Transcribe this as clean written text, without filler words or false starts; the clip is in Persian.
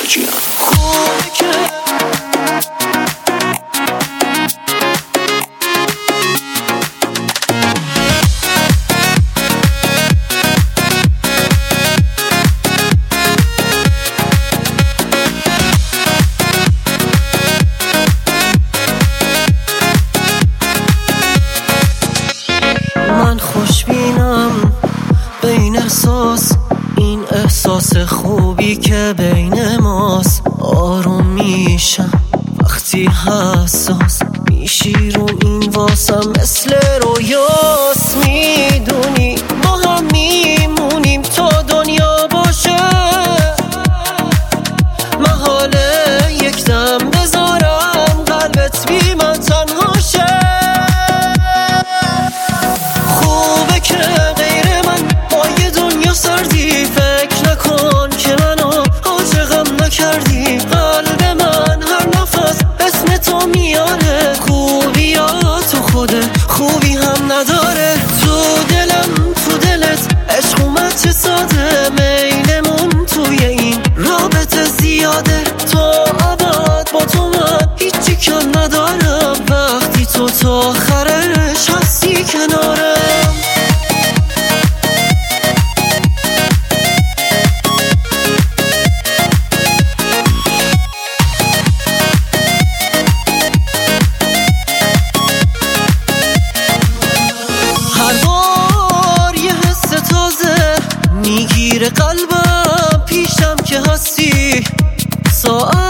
کیم. خوبه که من خوشبینم بین احساس، این احساس خوبی که بین ماست. آروم میشم وقتی حساس میشی رو این واسم، مثل رویاست. میدونی با هم میمونیم تا دنیا باشه. محاله یک دم بذارم قلبت بی من تنها شه. خوبه که غیر من با یه دنیا سردی، فکر نکن که منو عاشقم نکردی. قلب من هر نفس اسم تو میاره، خوبیاتو خوده خوبی هم نداره. تو دلم تو دلت عشق اومد چه ساده، میلمون توی این رابطه زیاده. تا ابد با تو من هیچی کم ندارم، وقتی تو تا آخرش هستی کنارم. میگیره قلبم پیشم که هستی. ساعت